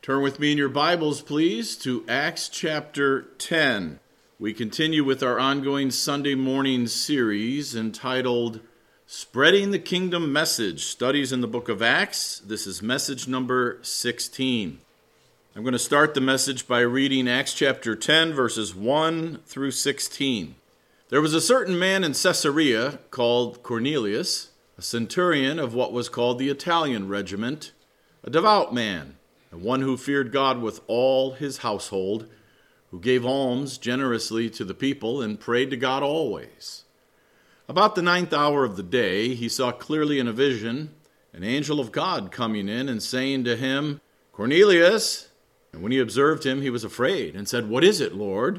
Turn with me in your Bibles, please, to Acts chapter 10. We continue with our ongoing Sunday morning series entitled Spreading the Kingdom Message, Studies in the Book of Acts. This is message number 16. I'm going to start the message by reading Acts chapter 10, verses 1 through 16. There was a certain man in Caesarea called Cornelius, a centurion of what was called the Italian regiment, a devout man, and one who feared God with all his household, who gave alms generously to the people and prayed to God always. About the 9th hour of the day, he saw clearly in a vision an angel of God coming in and saying to him, "Cornelius." And when he observed him, he was afraid and said, "What is it, Lord?"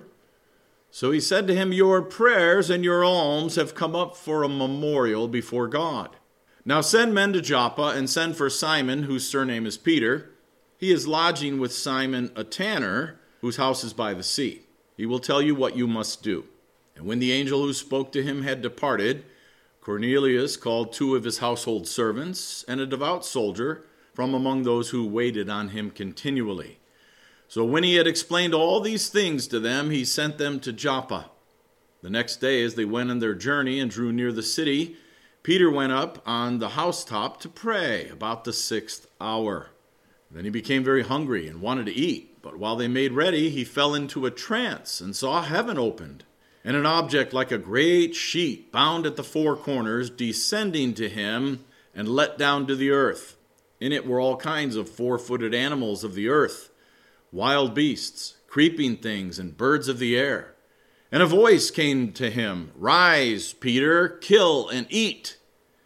So he said to him, "Your prayers and your alms have come up for a memorial before God. Now send men to Joppa and send for Simon, whose surname is Peter. He is lodging with Simon, a tanner, whose house is by the sea. He will tell you what you must do." And when the angel who spoke to him had departed, Cornelius called 2 of his household servants and a devout soldier from among those who waited on him continually. So when he had explained all these things to them, he sent them to Joppa. The next day, as they went on their journey and drew near the city, Peter went up on the housetop to pray about the 6th hour. Then he became very hungry and wanted to eat. But while they made ready, he fell into a trance and saw heaven opened, and an object like a great sheet bound at the 4 corners descending to him and let down to the earth. In it were all kinds of 4-footed animals of the earth, wild beasts, creeping things, and birds of the air. And a voice came to him, "Rise, Peter, kill and eat."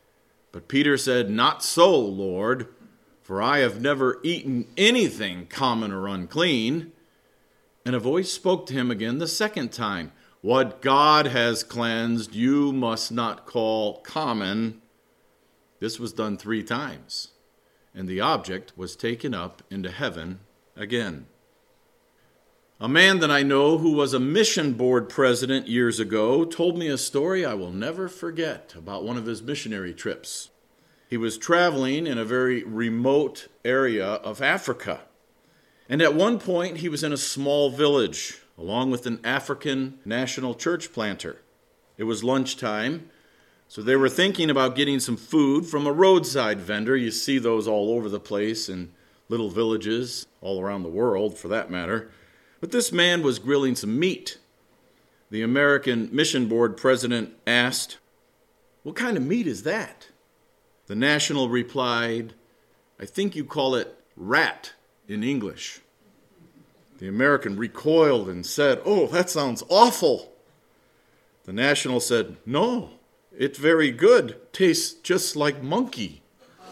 But Peter said, "Not so, Lord, for I have never eaten anything common or unclean." And a voice spoke to him again the second time, "What God has cleansed, you must not call common." This was done 3 times, and the object was taken up into heaven again. A man that I know who was a mission board president years ago told me a story I will never forget about one of his missionary trips. He was traveling in a very remote area of Africa. And at one point, he was in a small village, along with an African national church planter. It was lunchtime, so they were thinking about getting some food from a roadside vendor. You see those all over the place in little villages, all around the world, for that matter. But this man was grilling some meat. The American Mission Board president asked, "What kind of meat is that?" The national replied, "I think you call it rat in English." The American recoiled and said, "Oh, that sounds awful." The national said, "No, it's very good. Tastes just like monkey."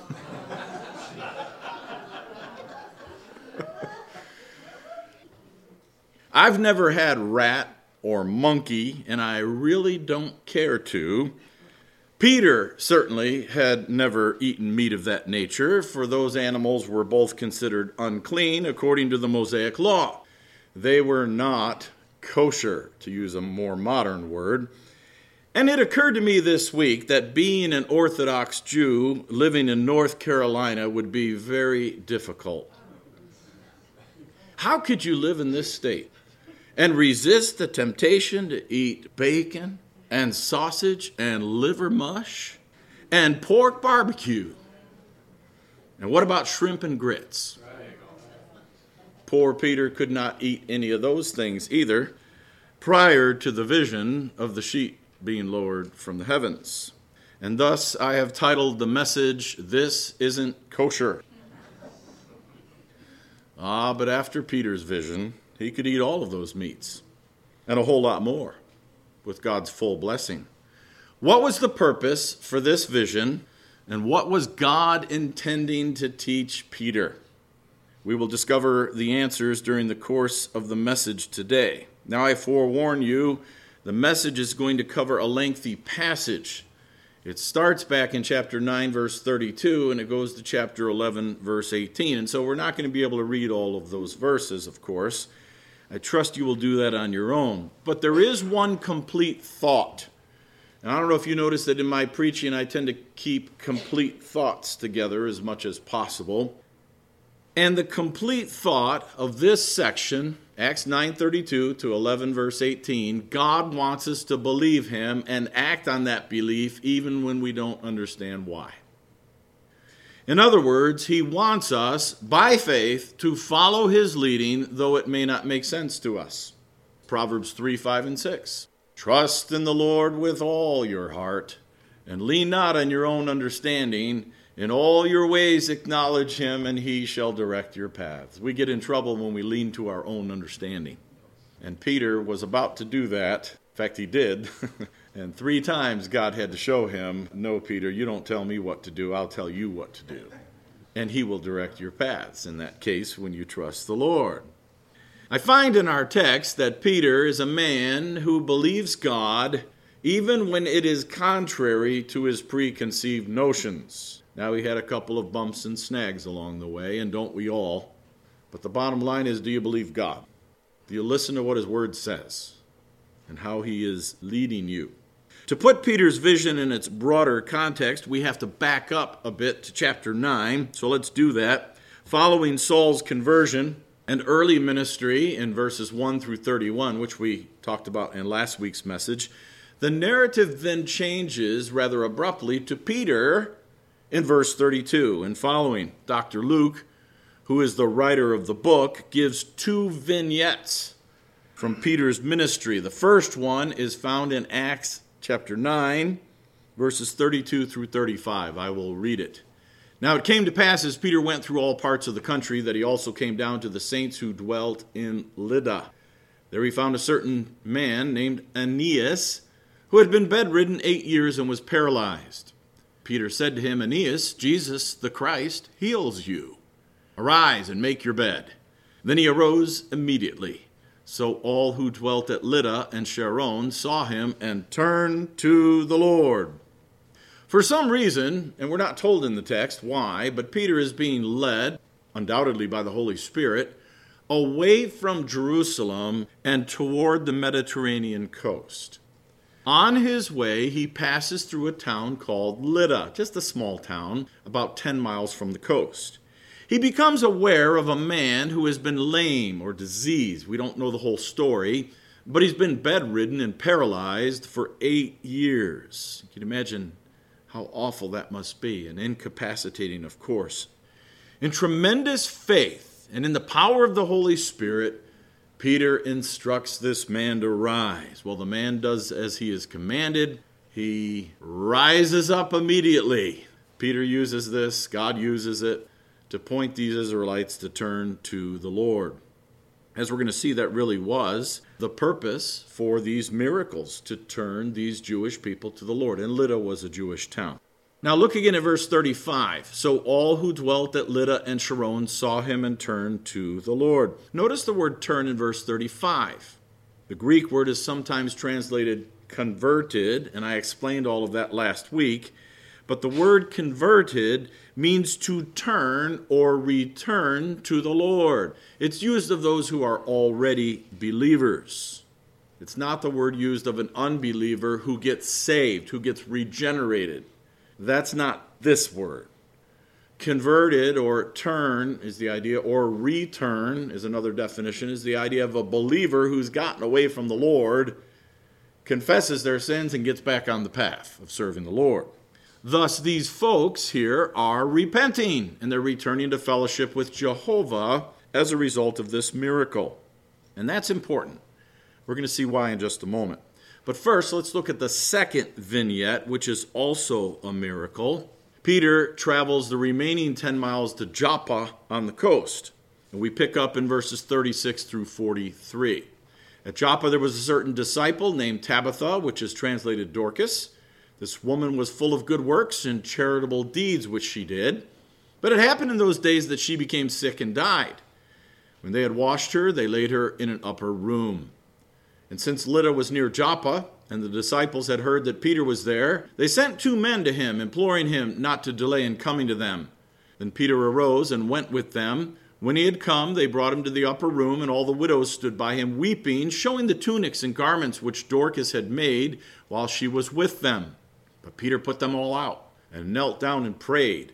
I've never had rat or monkey, and I really don't care to. Peter certainly had never eaten meat of that nature, for those animals were both considered unclean according to the Mosaic law. They were not kosher, to use a more modern word. And it occurred to me this week that being an Orthodox Jew living in North Carolina would be very difficult. How could you live in this state and resist the temptation to eat bacon and sausage and liver mush and pork barbecue? And what about shrimp and grits? Poor Peter could not eat any of those things either prior to the vision of the sheet being lowered from the heavens. And thus I have titled the message, "This Isn't Kosher." But after Peter's vision, he could eat all of those meats and a whole lot more with God's full blessing. What was the purpose for this vision, and what was God intending to teach Peter? We will discover the answers during the course of the message today. Now I forewarn you, the message is going to cover a lengthy passage. It starts back in chapter 9, verse 32, and it goes to chapter 11, verse 18. And so we're not going to be able to read all of those verses, of course. I trust you will do that on your own. But there is one complete thought. And I don't know if you noticed that in my preaching, I tend to keep complete thoughts together as much as possible. And the complete thought of this section, Acts 9:32 to 11 verse 18, God wants us to believe him and act on that belief even when we don't understand why. In other words, he wants us, by faith, to follow his leading, though it may not make sense to us. Proverbs 3:5 and 6. Trust in the Lord with all your heart, and lean not on your own understanding. In all your ways acknowledge him, and he shall direct your paths. We get in trouble when we lean to our own understanding. And Peter was about to do that. In fact, he did. And 3 times God had to show him, no, Peter, you don't tell me what to do. I'll tell you what to do. And he will direct your paths, in that case, when you trust the Lord. I find in our text that Peter is a man who believes God even when it is contrary to his preconceived notions. Now, he had a couple of bumps and snags along the way, and don't we all? But the bottom line is, do you believe God? Do you listen to what his word says and how he is leading you? To put Peter's vision in its broader context, we have to back up a bit to chapter 9. So let's do that. Following Saul's conversion and early ministry in verses 1 through 31, which we talked about in last week's message, the narrative then changes rather abruptly to Peter in verse 32 and following. Dr. Luke, who is the writer of the book, gives 2 vignettes from Peter's ministry. The first one is found in Acts chapter 9, verses 32 through 35. I will read it. Now it came to pass as Peter went through all parts of the country that he also came down to the saints who dwelt in Lydda. There he found a certain man named Aeneas, who had been bedridden 8 years and was paralyzed. Peter said to him, Aeneas, Jesus the Christ heals you. Arise and make your bed. Then he arose immediately. So all who dwelt at Lydda and Sharon saw him and turned to the Lord. For some reason, and we're not told in the text why, but Peter is being led, undoubtedly by the Holy Spirit, away from Jerusalem and toward the Mediterranean coast. On his way, he passes through a town called Lydda, just a small town, about 10 miles from the coast. He becomes aware of a man who has been lame or diseased. We don't know the whole story, but he's been bedridden and paralyzed for 8 years. You can imagine how awful that must be, and incapacitating, of course. In tremendous faith and in the power of the Holy Spirit, Peter instructs this man to rise. Well, the man does as he is commanded. He rises up immediately. Peter uses this, God uses it, to point these Israelites to turn to the Lord. As we're going to see, that really was the purpose for these miracles, to turn these Jewish people to the Lord. And Lydda was a Jewish town. Now look again at verse 35. So all who dwelt at Lydda and Sharon saw him and turned to the Lord. Notice the word turn in verse 35. The Greek word is sometimes translated converted, and I explained all of that last week. But the word converted means to turn or return to the Lord. It's used of those who are already believers. It's not the word used of an unbeliever who gets saved, who gets regenerated. That's not this word. Converted or turn is the idea, or return is another definition, is the idea of a believer who's gotten away from the Lord, confesses their sins, and gets back on the path of serving the Lord. Thus, these folks here are repenting, and they're returning to fellowship with Jehovah as a result of this miracle. And that's important. We're going to see why in just a moment. But first, let's look at the second vignette, which is also a miracle. Peter travels the remaining 10 miles to Joppa on the coast. And we pick up in verses 36 through 43. At Joppa, there was a certain disciple named Tabitha, which is translated Dorcas. This woman was full of good works and charitable deeds, which she did. But it happened in those days that she became sick and died. When they had washed her, they laid her in an upper room. And since Lydda was near Joppa, and the disciples had heard that Peter was there, they sent 2 men to him, imploring him not to delay in coming to them. Then Peter arose and went with them. When he had come, they brought him to the upper room, and all the widows stood by him, weeping, showing the tunics and garments which Dorcas had made while she was with them. But Peter put them all out, and knelt down and prayed.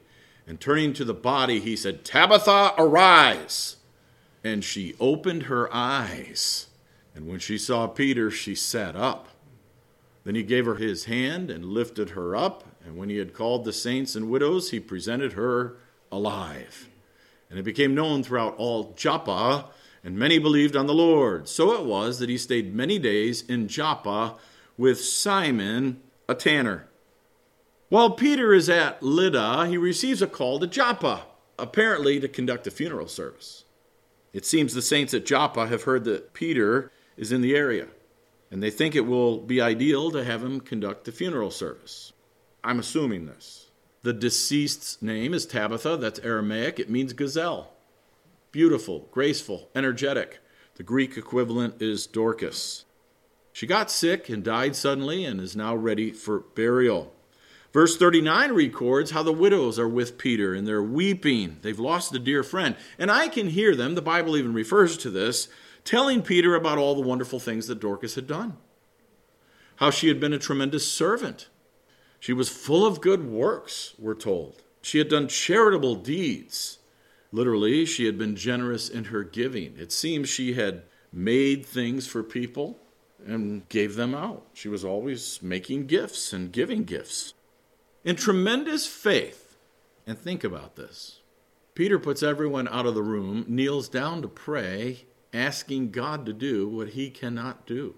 And turning to the body, he said, "Tabitha, arise." And she opened her eyes. And when she saw Peter, she sat up. Then he gave her his hand and lifted her up. And when he had called the saints and widows, he presented her alive. And it became known throughout all Joppa, and many believed on the Lord. So it was that he stayed many days in Joppa with Simon, a tanner. While Peter is at Lydda, he receives a call to Joppa, apparently to conduct a funeral service. It seems the saints at Joppa have heard that Peter is in the area, and they think it will be ideal to have him conduct the funeral service. I'm assuming this. The deceased's name is Tabitha. That's Aramaic. It means gazelle. Beautiful, graceful, energetic. The Greek equivalent is Dorcas. She got sick and died suddenly and is now ready for burial. Verse 39 records how the widows are with Peter and they're weeping. They've lost a dear friend. And I can hear them, the Bible even refers to this, telling Peter about all the wonderful things that Dorcas had done. How she had been a tremendous servant. She was full of good works, we're told. She had done charitable deeds. Literally, she had been generous in her giving. It seems she had made things for people and gave them out. She was always making gifts and giving gifts. In tremendous faith, and think about this, Peter puts everyone out of the room, kneels down to pray, asking God to do what he cannot do,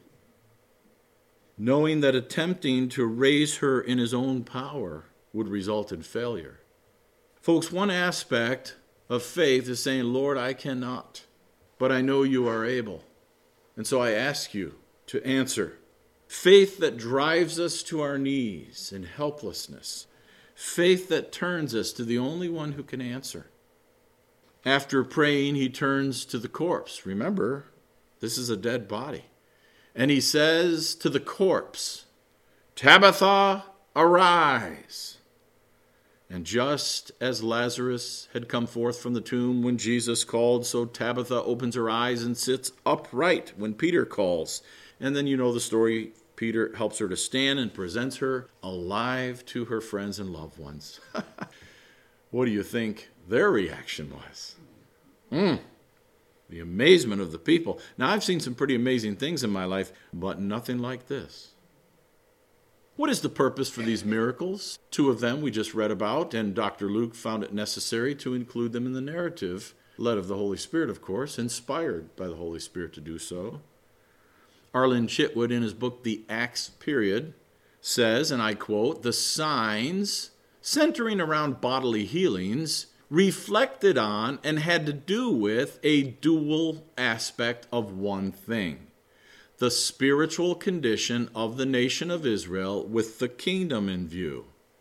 knowing that attempting to raise her in his own power would result in failure. Folks, one aspect of faith is saying, Lord, I cannot, but I know you are able. And so I ask you to answer. Faith that drives us to our knees in helplessness. Faith that turns us to the only one who can answer. After praying, he turns to the corpse. Remember, this is a dead body. And he says to the corpse, Tabitha, arise. And just as Lazarus had come forth from the tomb when Jesus called, so Tabitha opens her eyes and sits upright when Peter calls. And then you know the story. Peter helps her to stand and presents her alive to her friends and loved ones. What do you think their reaction was? The amazement of the people. Now, I've seen some pretty amazing things in my life, but nothing like this. What is the purpose for these miracles? 2 of them we just read about, and Dr. Luke found it necessary to include them in the narrative, led of the Holy Spirit, of course, inspired by the Holy Spirit to do so. Arlen Chitwood, in his book, The Acts Period, says, and I quote, the signs centering around bodily healings reflected on and had to do with a dual aspect of one thing. The spiritual condition of the nation of Israel with the kingdom in view.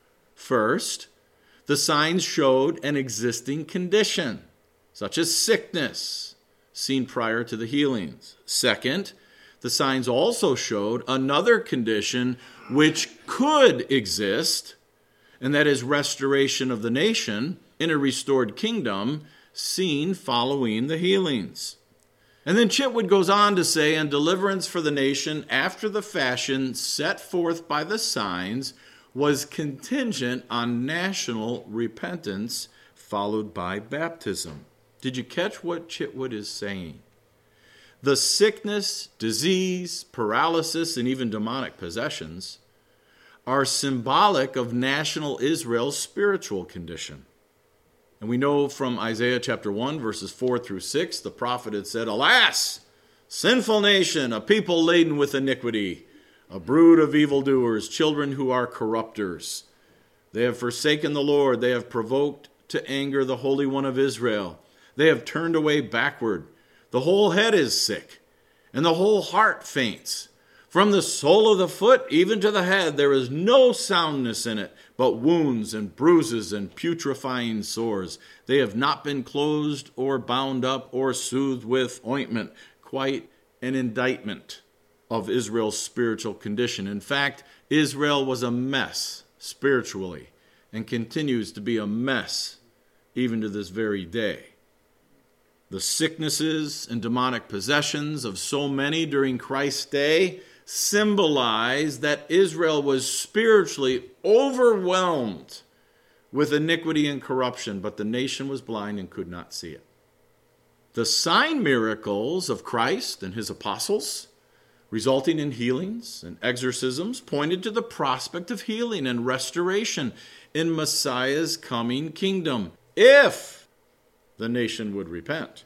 First, the signs showed an existing condition, such as sickness, seen prior to the healings. Second, the signs also showed another condition which could exist, and that is restoration of the nation in a restored kingdom, seen following the healings. And then Chitwood goes on to say, and deliverance for the nation after the fashion set forth by the signs was contingent on national repentance followed by baptism. Did you catch what Chitwood is saying? The sickness, disease, paralysis, and even demonic possessions are symbolic of national Israel's spiritual condition. And we know from Isaiah chapter 1, verses 4 through 6, the prophet had said, Alas, sinful nation, a people laden with iniquity, a brood of evildoers, children who are corrupters. They have forsaken the Lord. They have provoked to anger the Holy One of Israel. They have turned away backward. The whole head is sick, and the whole heart faints. From the sole of the foot even to the head, there is no soundness in it, but wounds and bruises and putrefying sores. They have not been closed or bound up or soothed with ointment. Quite an indictment of Israel's spiritual condition. In fact, Israel was a mess spiritually and continues to be a mess even to this very day. The sicknesses and demonic possessions of so many during Christ's day symbolize that Israel was spiritually overwhelmed with iniquity and corruption, but the nation was blind and could not see it. The sign miracles of Christ and his apostles, resulting in healings and exorcisms, pointed to the prospect of healing and restoration in Messiah's coming kingdom, if the nation would repent.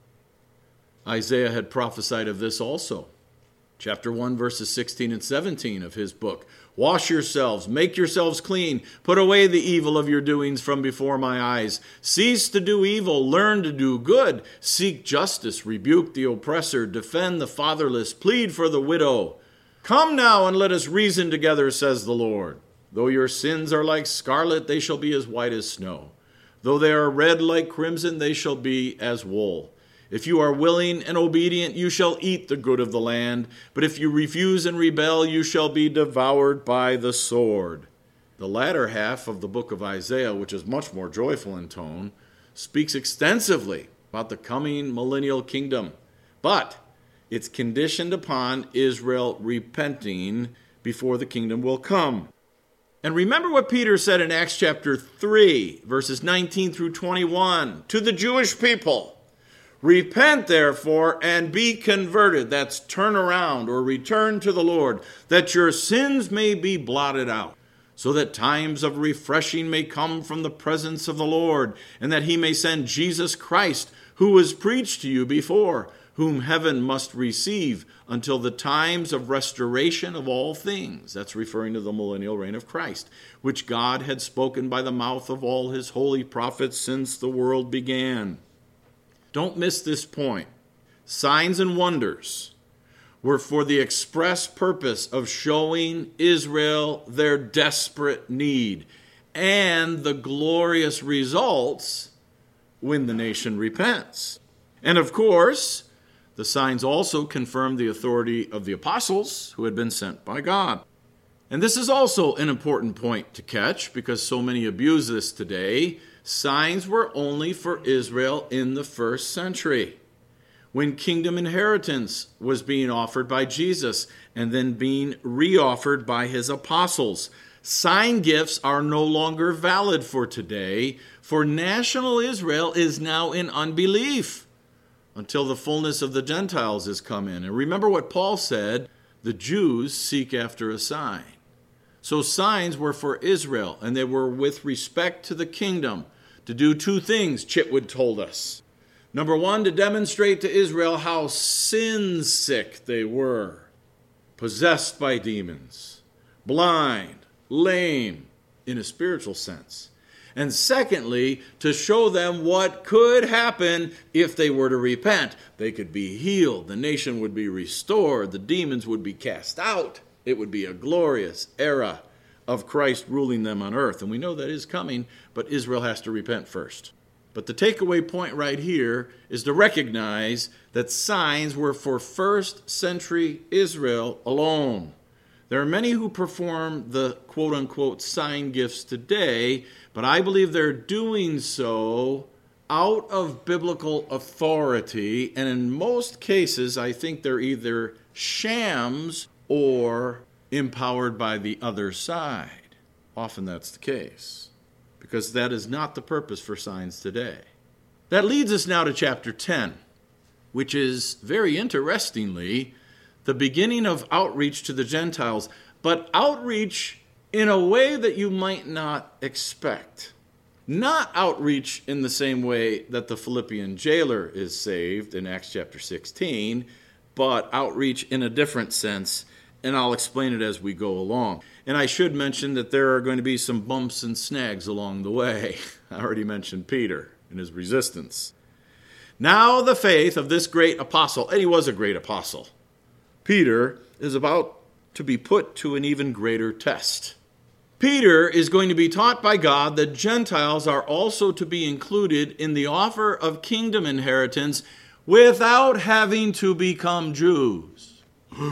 Isaiah had prophesied of this also. Chapter 1, verses 16 and 17 of his book. Wash yourselves, make yourselves clean, put away the evil of your doings from before my eyes. Cease to do evil, learn to do good. Seek justice, rebuke the oppressor, defend the fatherless, plead for the widow. Come now and let us reason together, says the Lord. Though your sins are like scarlet, they shall be as white as snow. Though they are red like crimson, they shall be as wool. If you are willing and obedient, you shall eat the good of the land. But if you refuse and rebel, you shall be devoured by the sword. The latter half of the book of Isaiah, which is much more joyful in tone, speaks extensively about the coming millennial kingdom. But it's conditioned upon Israel repenting before the kingdom will come. And remember what Peter said in Acts chapter 3, verses 19 through 21, to the Jewish people. Repent, therefore, and be converted. That's turn around or return to the Lord, that your sins may be blotted out, so that times of refreshing may come from the presence of the Lord, and that he may send Jesus Christ, who was preached to you before, whom heaven must receive until the times of restoration of all things. That's referring to the millennial reign of Christ, which God had spoken by the mouth of all his holy prophets since the world began. Don't miss this point. Signs and wonders were for the express purpose of showing Israel their desperate need and the glorious results when the nation repents. And of course, the signs also confirmed the authority of the apostles who had been sent by God. And this is also an important point to catch because so many abuse this today. Signs were only for Israel in the first century, when kingdom inheritance was being offered by Jesus and then being reoffered by his apostles. Sign gifts are no longer valid for today, for national Israel is now in unbelief until the fullness of the Gentiles has come in. And remember what Paul said, the Jews seek after a sign. So signs were for Israel, and they were with respect to the kingdom, to do two things, Chitwood told us. Number one, to demonstrate to Israel how sin-sick they were, possessed by demons, blind, lame, in a spiritual sense. And secondly, to show them what could happen if they were to repent. They could be healed, the nation would be restored, the demons would be cast out. It would be a glorious era of Christ ruling them on earth. And we know that is coming, but Israel has to repent first. But the takeaway point right here is to recognize that signs were for first century Israel alone. There are many who perform the quote-unquote sign gifts today, but I believe they're doing so out of biblical authority, and in most cases, I think they're either shams or empowered by the other side. Often that's the case, because that is not the purpose for signs today. That leads us now to chapter 10, which is, very interestingly, the beginning of outreach to the Gentiles, but outreach in a way that you might not expect. Not outreach in the same way that the Philippian jailer is saved in Acts chapter 16, but outreach in a different sense, and I'll explain it as we go along. And I should mention that there are going to be some bumps and snags along the way. I already mentioned Peter and his resistance. Now the faith of this great apostle, and he was a great apostle, Peter, is about to be put to an even greater test. Peter is going to be taught by God that Gentiles are also to be included in the offer of kingdom inheritance without having to become Jews.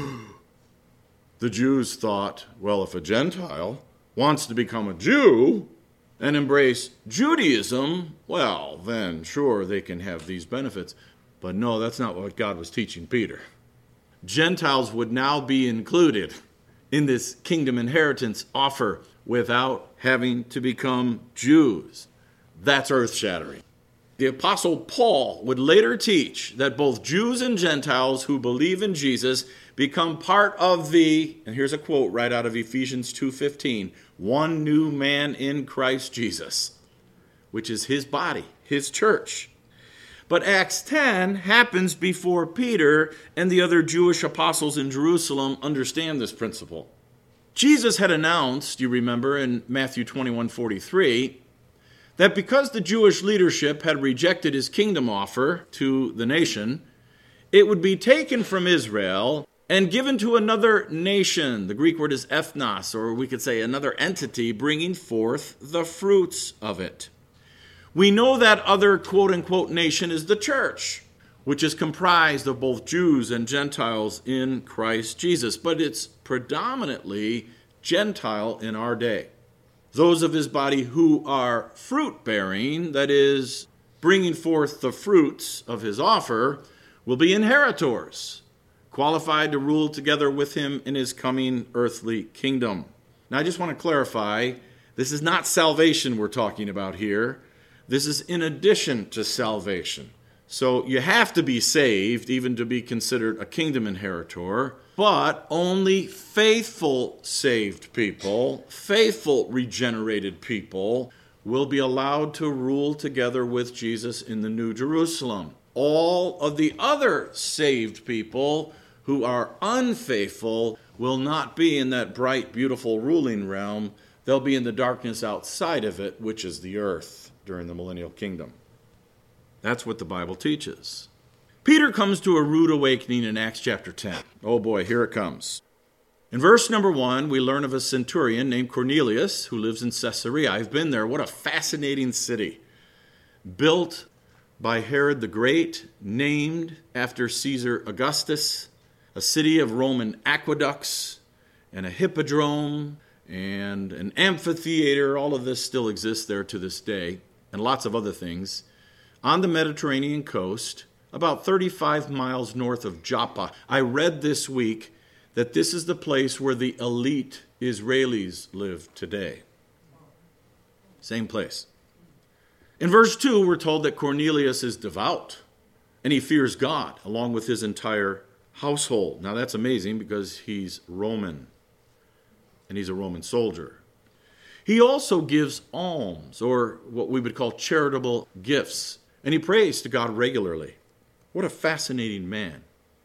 The Jews thought, well, if a Gentile wants to become a Jew and embrace Judaism, well, then sure, they can have these benefits. But no, that's not what God was teaching Peter. Gentiles would now be included in this kingdom inheritance offer without having to become Jews. That's earth-shattering. The Apostle Paul would later teach that both Jews and Gentiles who believe in Jesus become part of the, and here's a quote right out of Ephesians 2:15, one new man in Christ Jesus, which is his body, his church. But Acts 10 happens before Peter and the other Jewish apostles in Jerusalem understand this principle. Jesus had announced, you remember, in Matthew 21:43, that because the Jewish leadership had rejected his kingdom offer to the nation, it would be taken from Israel and given to another nation. The Greek word is ethnos, or we could say another entity, bringing forth the fruits of it. We know that other quote-unquote nation is the church, which is comprised of both Jews and Gentiles in Christ Jesus, but it's predominantly Gentile in our day. Those of his body who are fruit-bearing, that is, bringing forth the fruits of his offer, will be inheritors, qualified to rule together with him in his coming earthly kingdom. Now, I just want to clarify, this is not salvation we're talking about here. This is in addition to salvation. So you have to be saved even to be considered a kingdom inheritor, but only faithful saved people, faithful regenerated people, will be allowed to rule together with Jesus in the New Jerusalem. All of the other saved people who are unfaithful will not be in that bright, beautiful ruling realm. They'll be in the darkness outside of it, which is the earth during the millennial kingdom. That's what the Bible teaches. Peter comes to a rude awakening in Acts chapter 10. Oh boy, here it comes. In verse number 1, we learn of a centurion named Cornelius who lives in Caesarea. I've been there. What a fascinating city. Built by Herod the Great, named after Caesar Augustus, a city of Roman aqueducts and a hippodrome and an amphitheater. All of this still exists there to this day, and lots of other things. On the Mediterranean coast, about 35 miles north of Joppa. I read this week that this is the place where the elite Israelis live today. Same place. In verse 2, we're told that Cornelius is devout, and he fears God, along with his entire household. Now that's amazing because he's Roman, and he's a Roman soldier. He also gives alms, or what we would call charitable gifts, and he prays to God regularly. What a fascinating man.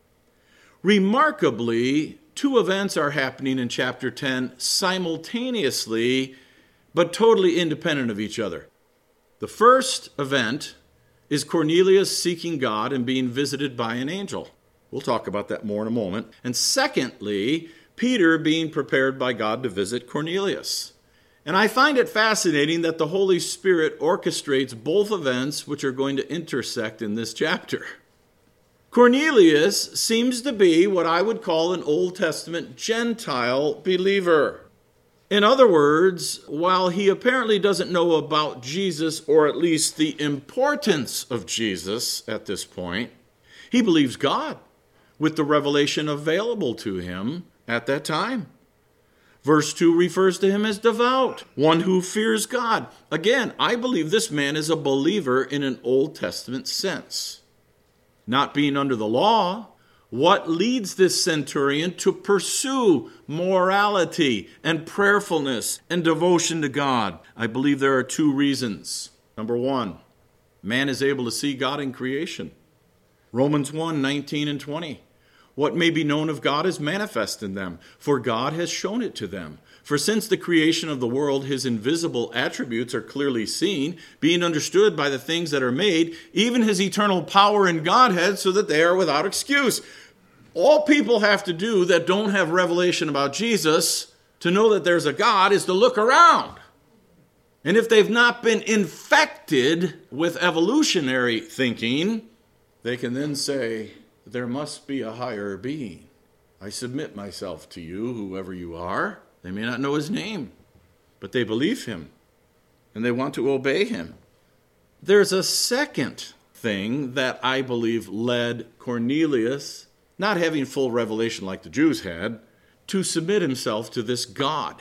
Remarkably, two events are happening in chapter 10 simultaneously, but totally independent of each other. The first event is Cornelius seeking God and being visited by an angel. We'll talk about that more in a moment. And secondly, Peter being prepared by God to visit Cornelius. And I find it fascinating that the Holy Spirit orchestrates both events which are going to intersect in this chapter. Cornelius seems to be what I would call an Old Testament Gentile believer. In other words, while he apparently doesn't know about Jesus, or at least the importance of Jesus at this point, he believes God with the revelation available to him at that time. Verse 2 refers to him as devout, one who fears God. Again, I believe this man is a believer in an Old Testament sense. Not being under the law, what leads this centurion to pursue morality and prayerfulness and devotion to God? I believe there are two reasons. Number one, man is able to see God in creation. Romans 1:19 and 20. What may be known of God is manifest in them, for God has shown it to them. For since the creation of the world, his invisible attributes are clearly seen, being understood by the things that are made, even his eternal power and Godhead, so that they are without excuse. All people have to do that don't have revelation about Jesus to know that there's a God is to look around. And if they've not been infected with evolutionary thinking, they can then say, there must be a higher being. I submit myself to you, whoever you are. They may not know his name, but they believe him, and they want to obey him. There's a second thing that I believe led Cornelius, not having full revelation like the Jews had, to submit himself to this God.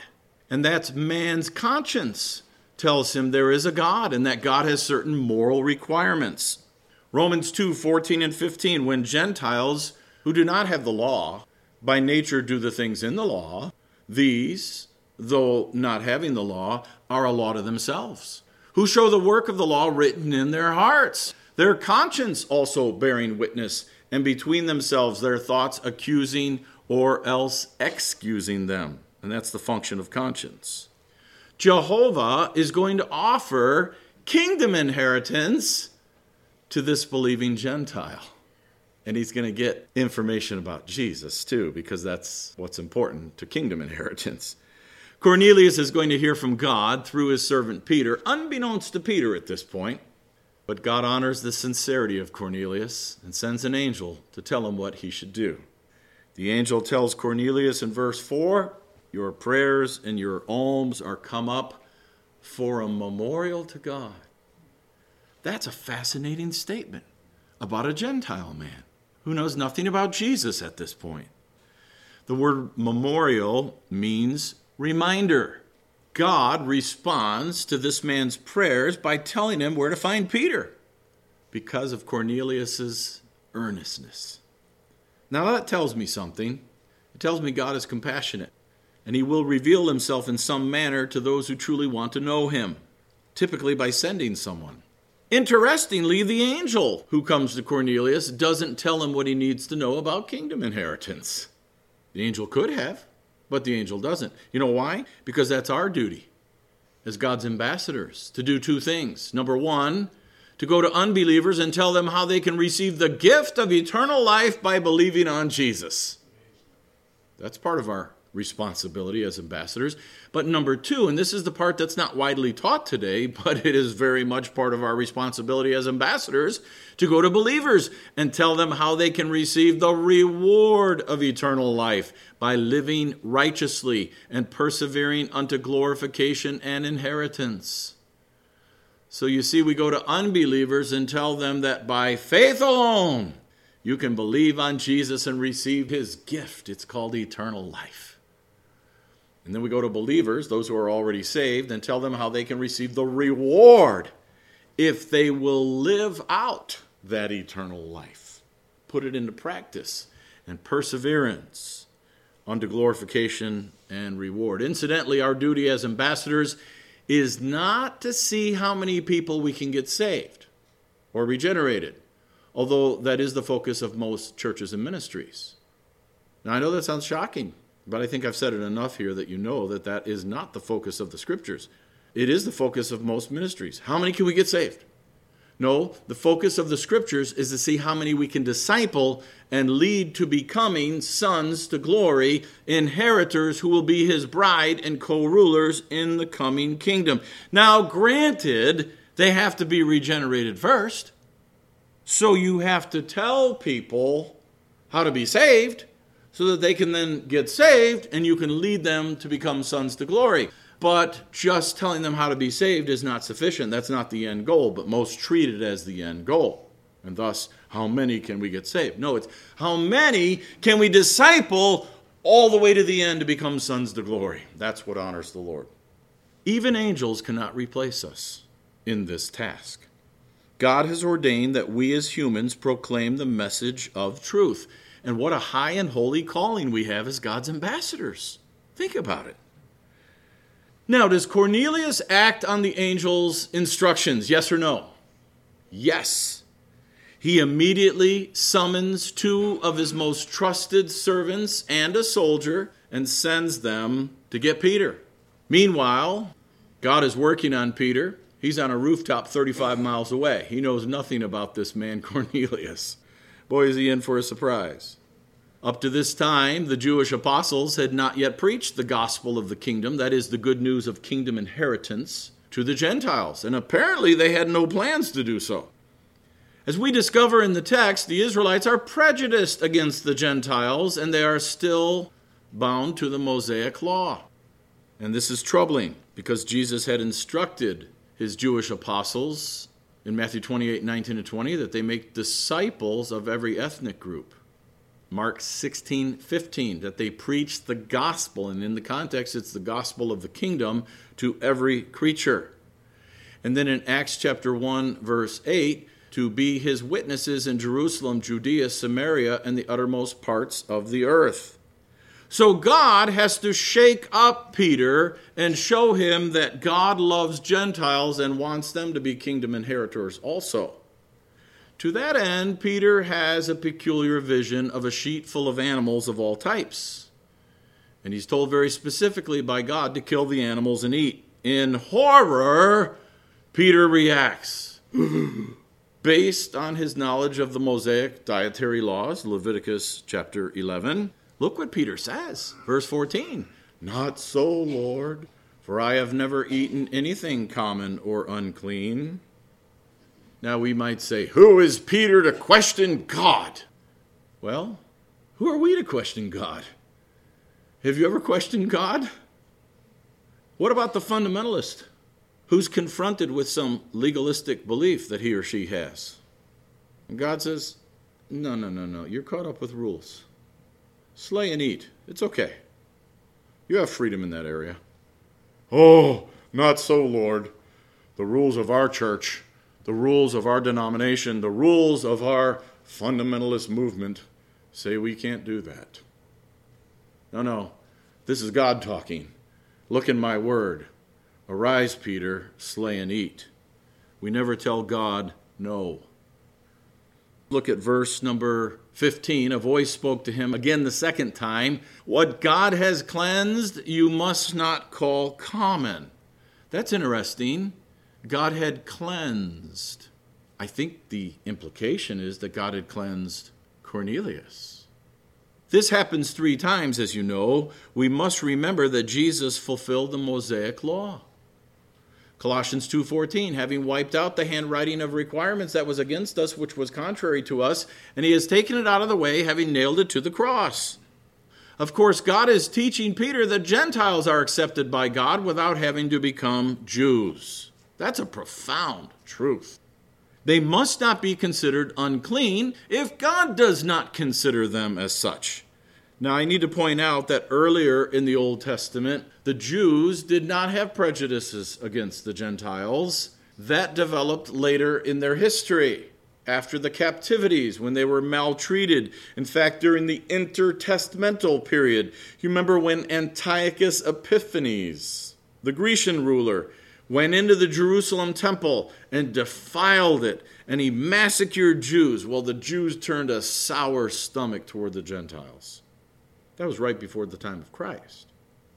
And that's man's conscience tells him there is a God and that God has certain moral requirements. Romans 2:14 and 15, when Gentiles who do not have the law by nature do the things in the law, these, though not having the law, are a law to themselves, who show the work of the law written in their hearts, their conscience also bearing witness, and between themselves their thoughts accusing or else excusing them. And that's the function of conscience. Jehovah is going to offer kingdom inheritance to this believing Gentile. And he's going to get information about Jesus too, because that's what's important to kingdom inheritance. Cornelius is going to hear from God through his servant Peter, unbeknownst to Peter at this point. But God honors the sincerity of Cornelius and sends an angel to tell him what he should do. The angel tells Cornelius in verse 4, your prayers and your alms are come up for a memorial to God. That's a fascinating statement about a Gentile man who knows nothing about Jesus at this point. The word memorial means reminder. God responds to this man's prayers by telling him where to find Peter because of Cornelius's earnestness. Now that tells me something. It tells me God is compassionate, and he will reveal himself in some manner to those who truly want to know him, typically by sending someone. Interestingly, the angel who comes to Cornelius doesn't tell him what he needs to know about kingdom inheritance. The angel could have, but the angel doesn't. You know why? Because that's our duty as God's ambassadors, to do two things. Number one, to go to unbelievers and tell them how they can receive the gift of eternal life by believing on Jesus. That's part of our responsibility as ambassadors. But number two, and this is the part that's not widely taught today, but it is very much part of our responsibility as ambassadors, to go to believers and tell them how they can receive the reward of eternal life by living righteously and persevering unto glorification and inheritance. So you see, we go to unbelievers and tell them that by faith alone, you can believe on Jesus and receive his gift. It's called eternal life. And then we go to believers, those who are already saved, and tell them how they can receive the reward if they will live out that eternal life. Put it into practice and perseverance unto glorification and reward. Incidentally, our duty as ambassadors is not to see how many people we can get saved or regenerated, although that is the focus of most churches and ministries. Now, I know that sounds shocking, but I think I've said it enough here that you know that that is not the focus of the Scriptures. It is the focus of most ministries. How many can we get saved? No, the focus of the Scriptures is to see how many we can disciple and lead to becoming sons to glory, inheritors who will be his bride and co-rulers in the coming kingdom. Now, granted, they have to be regenerated first. So you have to tell people how to be saved so that they can then get saved and you can lead them to become sons to glory. But just telling them how to be saved is not sufficient. That's not the end goal, but most treat it as the end goal. And thus, how many can we get saved? No, it's how many can we disciple all the way to the end to become sons to glory? That's what honors the Lord. Even angels cannot replace us in this task. God has ordained that we as humans proclaim the message of truth. And what a high and holy calling we have as God's ambassadors. Think about it. Now, does Cornelius act on the angel's instructions? Yes or no? Yes. He immediately summons two of his most trusted servants and a soldier and sends them to get Peter. Meanwhile, God is working on Peter. He's on a rooftop 35 miles away. He knows nothing about this man Cornelius. Boy, is he in for a surprise. Up to this time, the Jewish apostles had not yet preached the gospel of the kingdom, that is, the good news of kingdom inheritance, to the Gentiles. And apparently they had no plans to do so. As we discover in the text, the Israelites are prejudiced against the Gentiles, and they are still bound to the Mosaic law. And this is troubling, because Jesus had instructed his Jewish apostles in Matthew 28:19-20 that they make disciples of every ethnic group. Mark 16:15, that they preach the gospel, and in the context, it's the gospel of the kingdom to every creature. And then in Acts chapter 1, verse 8, to be his witnesses in Jerusalem, Judea, Samaria, and the uttermost parts of the earth. So God has to shake up Peter and show him that God loves Gentiles and wants them to be kingdom inheritors also. To that end, Peter has a peculiar vision of a sheet full of animals of all types. And he's told very specifically by God to kill the animals and eat. In horror, Peter reacts. Based on his knowledge of the Mosaic dietary laws, Leviticus chapter 11, look what Peter says. Verse 14, "Not so, Lord, for I have never eaten anything common or unclean." Now we might say, who is Peter to question God? Well, who are we to question God? Have you ever questioned God? What about the fundamentalist who's confronted with some legalistic belief that he or she has? And God says, no, you're caught up with rules. Slay and eat. It's okay. You have freedom in that area. Oh, not so, Lord. The rules of our church, the rules of our denomination, the rules of our fundamentalist movement say we can't do that. No, this is God talking. Look in my word. Arise, Peter, slay and eat. We never tell God no. Look at verse number 15. A voice spoke to him again the second time. What God has cleansed, you must not call common. That's interesting. God had cleansed. I think the implication is that God had cleansed Cornelius. This happens 3 times, as you know. We must remember that Jesus fulfilled the Mosaic law. Colossians 2:14, having wiped out the handwriting of requirements that was against us, which was contrary to us, and he has taken it out of the way, having nailed it to the cross. Of course, God is teaching Peter that Gentiles are accepted by God without having to become Jews. That's a profound truth. They must not be considered unclean if God does not consider them as such. Now, I need to point out that earlier in the Old Testament, the Jews did not have prejudices against the Gentiles. That developed later in their history, after the captivities, when they were maltreated. In fact, during the intertestamental period, you remember when Antiochus Epiphanes, the Grecian ruler, went into the Jerusalem temple and defiled it, and he massacred Jews. Well, the Jews turned a sour stomach toward the Gentiles. That was right before the time of Christ.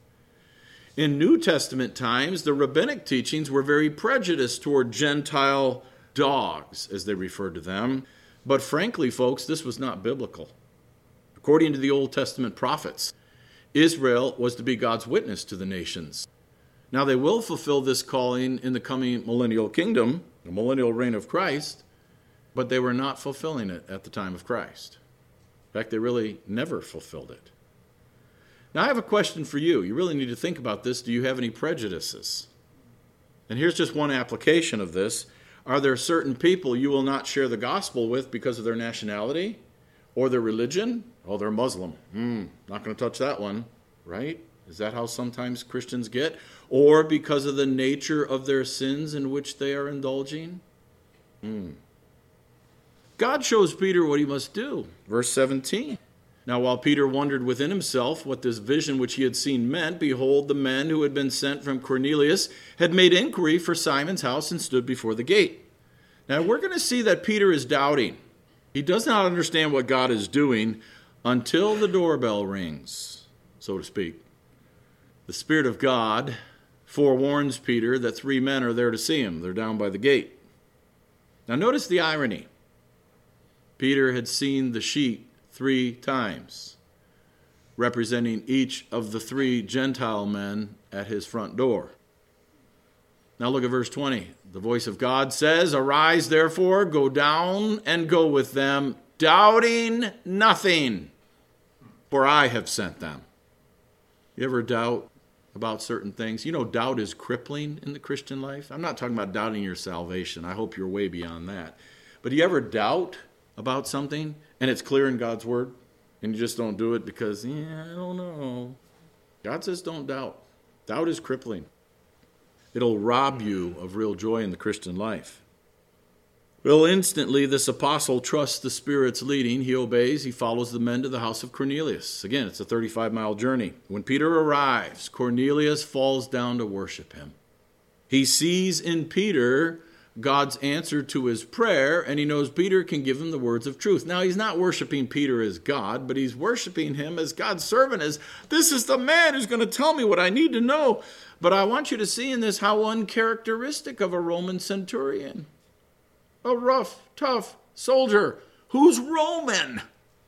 In New Testament times, the rabbinic teachings were very prejudiced toward Gentile dogs, as they referred to them. But frankly, folks, this was not biblical. According to the Old Testament prophets, Israel was to be God's witness to the nations. Now, they will fulfill this calling in the coming millennial kingdom, the millennial reign of Christ, but they were not fulfilling it at the time of Christ. In fact, they really never fulfilled it. Now, I have a question for you. You really need to think about this. Do you have any prejudices? And here's just one application of this. Are there certain people you will not share the gospel with because of their nationality or their religion? Oh, they're Muslim. Not going to touch that one, right? Is that how sometimes Christians get? Or because of the nature of their sins in which they are indulging? God shows Peter what he must do. Verse 17. Now, while Peter wondered within himself what this vision which he had seen meant, behold, the men who had been sent from Cornelius had made inquiry for Simon's house and stood before the gate. Now, we're going to see that Peter is doubting. He does not understand what God is doing until the doorbell rings, so to speak. The Spirit of God forewarns Peter that 3 men are there to see him. They're down by the gate. Now, notice the irony. Peter had seen the sheet 3 times, representing each of the 3 Gentile men at his front door. Now look at verse 20. The voice of God says, "Arise, therefore, go down and go with them, doubting nothing, for I have sent them." You ever doubt about certain things? You know, doubt is crippling in the Christian life. I'm not talking about doubting your salvation. I hope you're way beyond that. But do you ever doubt about something and it's clear in God's word? and you just don't do it because, I don't know. God says don't doubt. Doubt is crippling. It'll rob you of real joy in the Christian life. Well, instantly, this apostle trusts the Spirit's leading. He obeys. He follows the men to the house of Cornelius. Again, it's a 35-mile journey. When Peter arrives, Cornelius falls down to worship him. He sees in Peter God's answer to his prayer, and he knows Peter can give him the words of truth. Now, he's not worshiping Peter as God, but he's worshiping him as God's servant, as this is the man who's going to tell me what I need to know. But I want you to see in this how uncharacteristic of a Roman centurion. A rough, tough soldier who's Roman.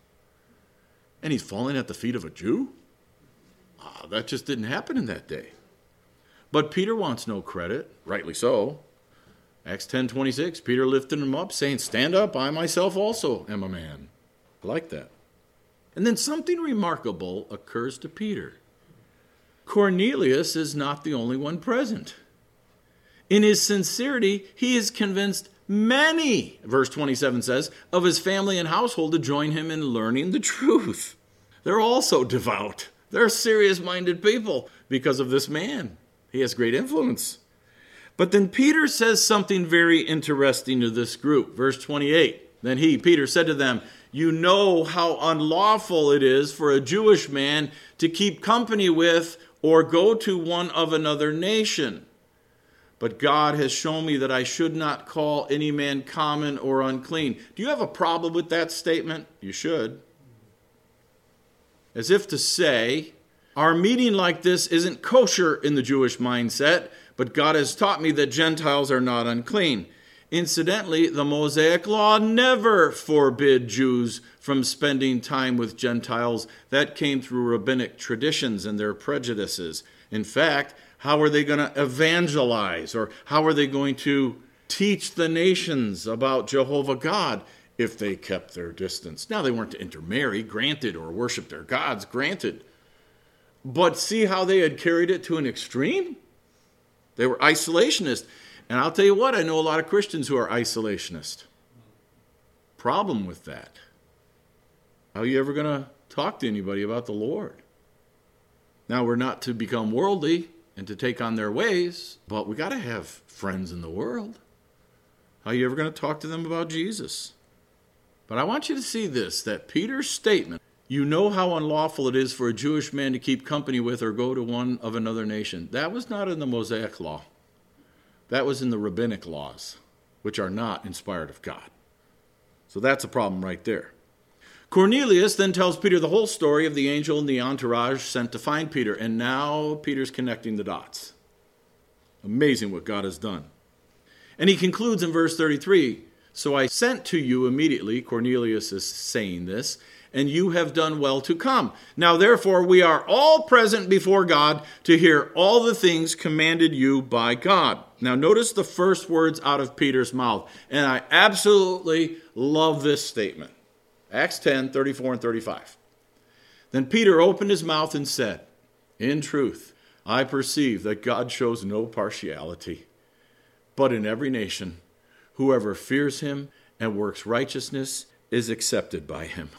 And he's falling at the feet of a Jew? That just didn't happen in that day. But Peter wants no credit, rightly so. Acts 10:26, Peter lifted him up, saying, "Stand up, I myself also am a man." I like that. And then something remarkable occurs to Peter. Cornelius is not the only one present. In his sincerity, he is convinced many, verse 27 says, of his family and household to join him in learning the truth. They're also devout. They're serious-minded people because of this man. He has great influence. But then Peter says something very interesting to this group. Verse 28, then Peter, said to them, "You know how unlawful it is for a Jewish man to keep company with or go to one of another nation. But God has shown me that I should not call any man common or unclean." Do you have a problem with that statement? You should. As if to say, our meeting like this isn't kosher in the Jewish mindset, but God has taught me that Gentiles are not unclean. Incidentally, the Mosaic law never forbid Jews from spending time with Gentiles. That came through rabbinic traditions and their prejudices. In fact, how are they going to evangelize, or how are they going to teach the nations about Jehovah God if they kept their distance? Now, they weren't to intermarry, granted, or worship their gods, granted. But see how they had carried it to an extreme? They were isolationist. And I'll tell you what, I know a lot of Christians who are isolationist. Problem with that. How are you ever going to talk to anybody about the Lord? Now, we're not to become worldly and to take on their ways, but we got to have friends in the world. How are you ever going to talk to them about Jesus? But I want you to see this, that Peter's statement, "You know how unlawful it is for a Jewish man to keep company with or go to one of another nation." That was not in the Mosaic law. That was in the rabbinic laws, which are not inspired of God. So that's a problem right there. Cornelius then tells Peter the whole story of the angel and the entourage sent to find Peter. And now Peter's connecting the dots. Amazing what God has done. And he concludes in verse 33, "So I sent to you immediately," Cornelius is saying this, "and you have done well to come. Now therefore we are all present before God to hear all the things commanded you by God." Now notice the first words out of Peter's mouth. And I absolutely love this statement. Acts 10:34 and 35. "Then Peter opened his mouth and said, 'In truth, I perceive that God shows no partiality, but in every nation, whoever fears him and works righteousness is accepted by him.'"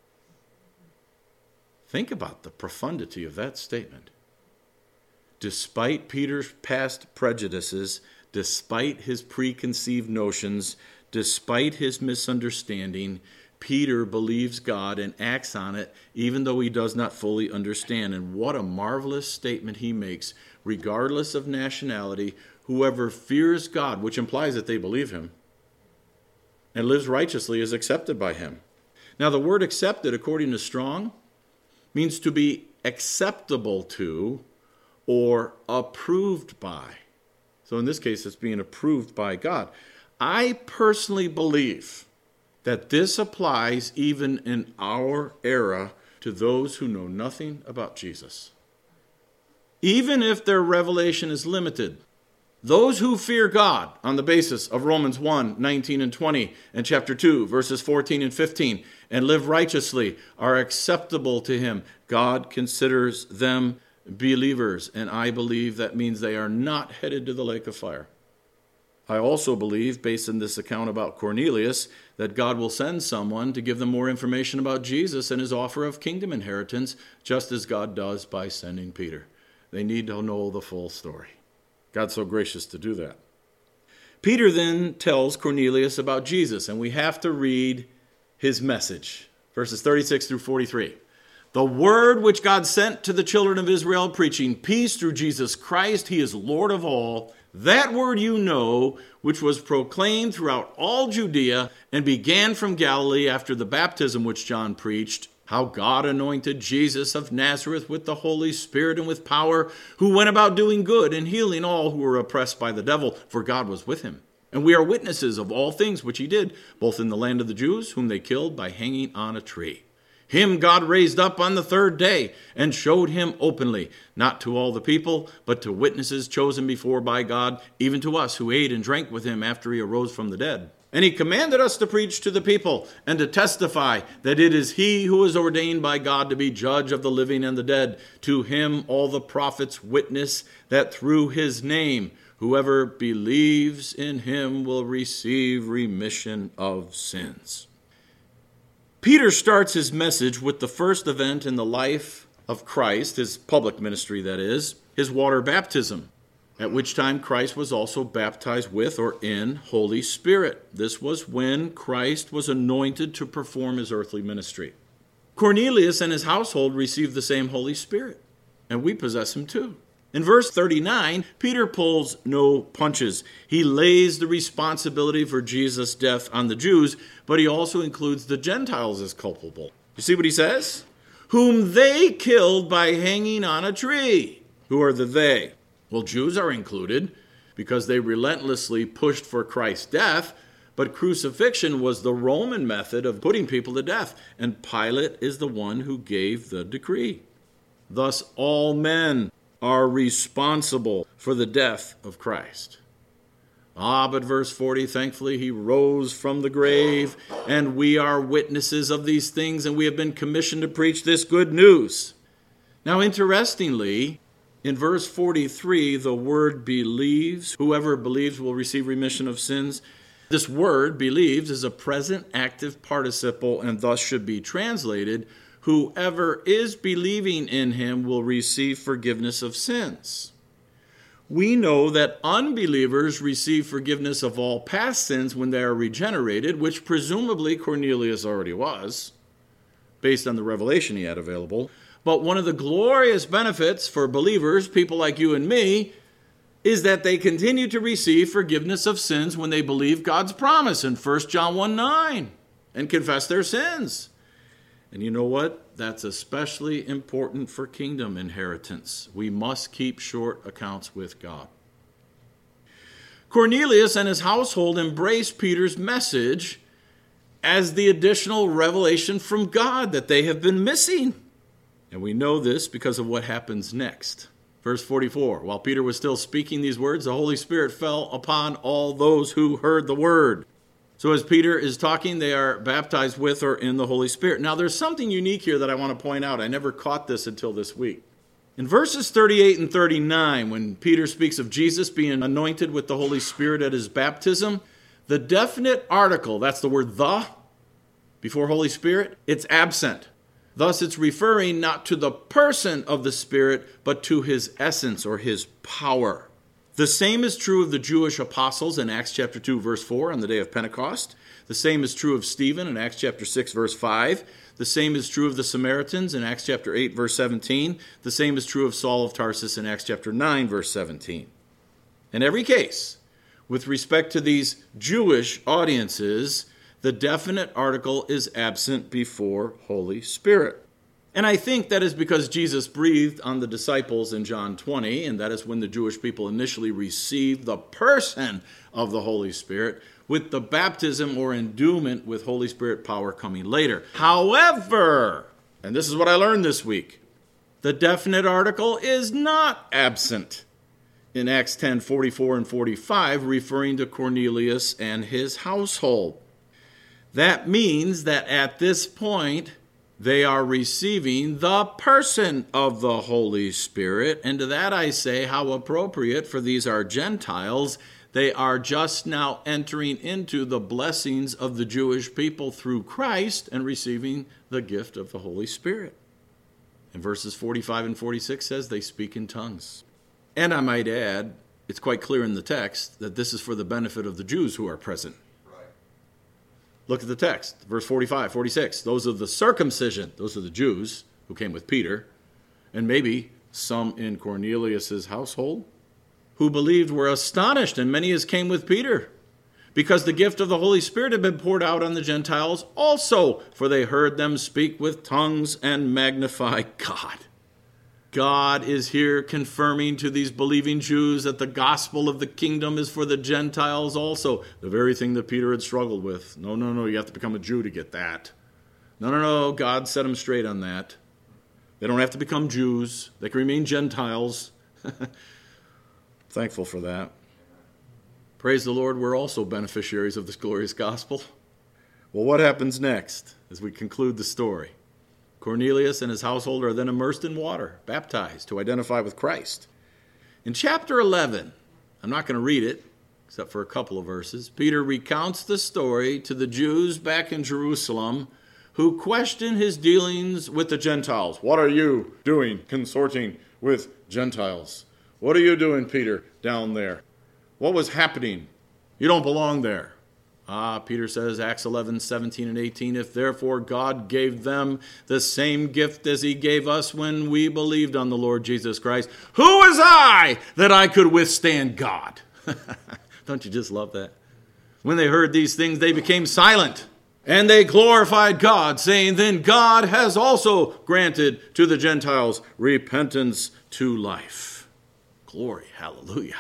Think about the profundity of that statement. Despite Peter's past prejudices, despite his preconceived notions, despite his misunderstanding, Peter believes God and acts on it, even though he does not fully understand. And what a marvelous statement he makes. Regardless of nationality, whoever fears God, which implies that they believe him, and lives righteously is accepted by him. Now, the word accepted, according to Strong, means to be acceptable to or approved by. So in this case, it's being approved by God. I personally believe that this applies even in our era to those who know nothing about Jesus. Even if their revelation is limited, those who fear God on the basis of Romans 1:19 and 20, and chapter 2, verses 14 and 15, and live righteously are acceptable to him. God considers them believers, and I believe that means they are not headed to the lake of fire. I also believe, based on this account about Cornelius, that God will send someone to give them more information about Jesus and his offer of kingdom inheritance, just as God does by sending Peter. They need to know the full story. God's so gracious to do that. Peter then tells Cornelius about Jesus, and we have to read his message. Verses 36 through 43. The word which God sent to the children of Israel, preaching peace through Jesus Christ, he is Lord of all. That word you know, which was proclaimed throughout all Judea and began from Galilee after the baptism which John preached, how God anointed Jesus of Nazareth with the Holy Spirit and with power, who went about doing good and healing all who were oppressed by the devil, for God was with him. And we are witnesses of all things which he did, both in the land of the Jews, whom they killed by hanging on a tree. Him God raised up on the third day and showed him openly, not to all the people, but to witnesses chosen before by God, even to us who ate and drank with him after he arose from the dead. And he commanded us to preach to the people and to testify that it is he who is ordained by God to be judge of the living and the dead. To him all the prophets witness that through his name whoever believes in him will receive remission of sins. Peter starts his message with the first event in the life of Christ, his public ministry that is, his water baptism, at which time Christ was also baptized with or in Holy Spirit. This was when Christ was anointed to perform his earthly ministry. Cornelius and his household received the same Holy Spirit, and we possess him too. In verse 39, Peter pulls no punches. He lays the responsibility for Jesus' death on the Jews, but he also includes the Gentiles as culpable. You see what he says? Whom they killed by hanging on a tree. Who are the they? Well, Jews are included because they relentlessly pushed for Christ's death, but crucifixion was the Roman method of putting people to death, and Pilate is the one who gave the decree. Thus, all men are responsible for the death of Christ. But verse 40, thankfully he rose from the grave, and we are witnesses of these things, and we have been commissioned to preach this good news. Now, interestingly, in verse 43, the word believes, whoever believes will receive remission of sins. This word, believes, is a present active participle and thus should be translated, whoever is believing in him will receive forgiveness of sins. We know that unbelievers receive forgiveness of all past sins when they are regenerated, which presumably Cornelius already was, based on the revelation he had available. But one of the glorious benefits for believers, people like you and me, is that they continue to receive forgiveness of sins when they believe God's promise in 1 John 1:9 and confess their sins. And you know what? That's especially important for kingdom inheritance. We must keep short accounts with God. Cornelius and his household embraced Peter's message as the additional revelation from God that they have been missing. And we know this because of what happens next. Verse 44, while Peter was still speaking these words, the Holy Spirit fell upon all those who heard the word. So as Peter is talking, they are baptized with or in the Holy Spirit. Now there's something unique here that I want to point out. I never caught this until this week. In verses 38 and 39, when Peter speaks of Jesus being anointed with the Holy Spirit at his baptism, the definite article, that's the word the, before Holy Spirit, it's absent. Thus it's referring not to the person of the Spirit, but to his essence or his power. The same is true of the Jewish apostles in Acts chapter 2, verse 4 on the day of Pentecost. The same is true of Stephen in Acts chapter 6, verse 5. The same is true of the Samaritans in Acts chapter 8, verse 17. The same is true of Saul of Tarsus in Acts chapter 9, verse 17. In every case, with respect to these Jewish audiences, the definite article is absent before Holy Spirit. And I think that is because Jesus breathed on the disciples in John 20, and that is when the Jewish people initially received the person of the Holy Spirit, with the baptism or endowment with Holy Spirit power coming later. However, and this is what I learned this week, the definite article is not absent in Acts 10, 44 and 45, referring to Cornelius and his household. That means that at this point, they are receiving the person of the Holy Spirit. And to that I say, how appropriate, for these are Gentiles, They are just now entering into the blessings of the Jewish people through Christ and receiving the gift of the Holy Spirit. And verses 45 and 46 says they speak in tongues. And I might add, it's quite clear in the text that this is for the benefit of the Jews who are present. Right. Look at the text, verse 45, 46. Those of the circumcision, those are the Jews who came with Peter, and maybe some in Cornelius' household, who believed were astonished, and many as came with Peter, because the gift of the Holy Spirit had been poured out on the Gentiles also, for they heard them speak with tongues and magnify God. God is here confirming to these believing Jews that the gospel of the kingdom is for the Gentiles also. The very thing that Peter had struggled with. No, you have to become a Jew to get that. No, God set them straight on that. They don't have to become Jews. They can remain Gentiles. Thankful for that. Praise the Lord, we're also beneficiaries of this glorious gospel. Well, what happens next as we conclude the story? Cornelius and his household are then immersed in water, baptized to identify with Christ. In chapter 11, I'm not going to read it, except for a couple of verses, Peter recounts the story to the Jews back in Jerusalem who question his dealings with the Gentiles. What are you doing consorting with Gentiles? What are you doing, Peter, down there? What was happening? You don't belong there. Peter says, Acts 11, 17 and 18, if therefore God gave them the same gift as he gave us when we believed on the Lord Jesus Christ, who was I that I could withstand God? Don't you just love that? When they heard these things, they became silent, and they glorified God, saying, then God has also granted to the Gentiles repentance to life. Glory, hallelujah.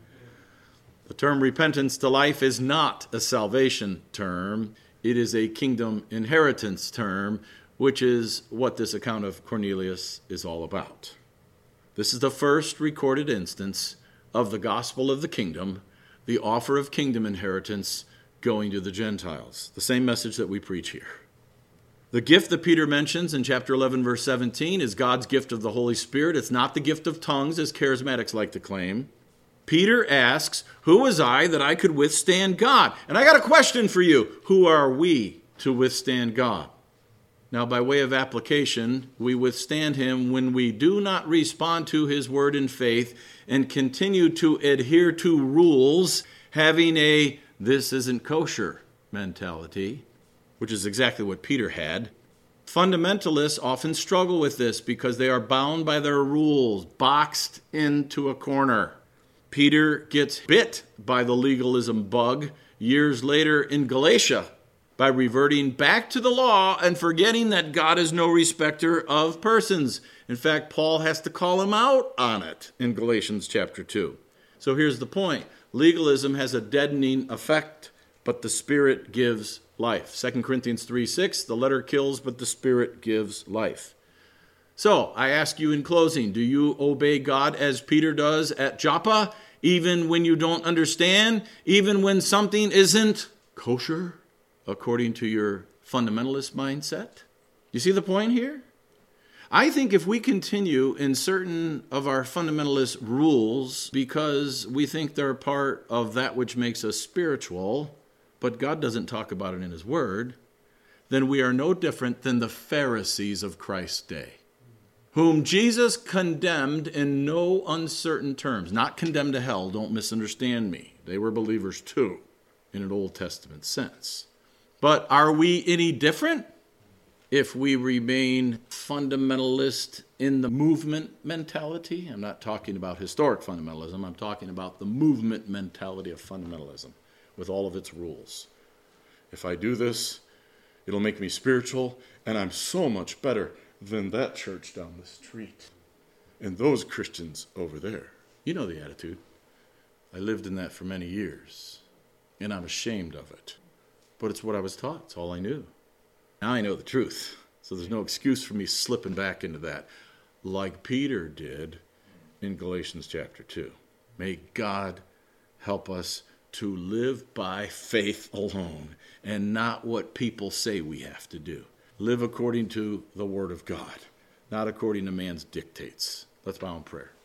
The term repentance to life is not a salvation term. It is a kingdom inheritance term, which is what this account of Cornelius is all about. This is the first recorded instance of the gospel of the kingdom, the offer of kingdom inheritance going to the Gentiles. The same message that we preach here. The gift that Peter mentions in chapter 11, verse 17, is God's gift of the Holy Spirit. It's not the gift of tongues, as charismatics like to claim. Peter asks, who was I that I could withstand God? And I got a question for you. Who are we to withstand God? Now, by way of application, we withstand him when we do not respond to his word in faith and continue to adhere to rules, having a this isn't kosher mentality, which is exactly what Peter had. Fundamentalists often struggle with this because they are bound by their rules, boxed into a corner. Peter gets bit by the legalism bug years later in Galatia by reverting back to the law and forgetting that God is no respecter of persons. In fact, Paul has to call him out on it in Galatians chapter 2. So here's the point. Legalism has a deadening effect, but the Spirit gives life. 2 Corinthians 3:6, the letter kills, but the Spirit gives life. So, I ask you in closing, do you obey God as Peter does at Joppa, even when you don't understand, even when something isn't kosher, according to your fundamentalist mindset? You see the point here? I think if we continue in certain of our fundamentalist rules because we think they're part of that which makes us spiritual, but God doesn't talk about it in his word, then we are no different than the Pharisees of Christ's day, whom Jesus condemned in no uncertain terms. Not condemned to hell, don't misunderstand me. They were believers too, in an Old Testament sense. But are we any different if we remain fundamentalist in the movement mentality? I'm not talking about historic fundamentalism. I'm talking about the movement mentality of fundamentalism with all of its rules. If I do this, it'll make me spiritual, and I'm so much better than that church down the street and those Christians over there. You know the attitude. I lived in that for many years, and I'm ashamed of it. But it's what I was taught. It's all I knew. Now I know the truth, so there's no excuse for me slipping back into that, like Peter did in Galatians chapter 2. May God help us to live by faith alone and not what people say we have to do. Live according to the Word of God, not according to man's dictates. Let's bow in prayer.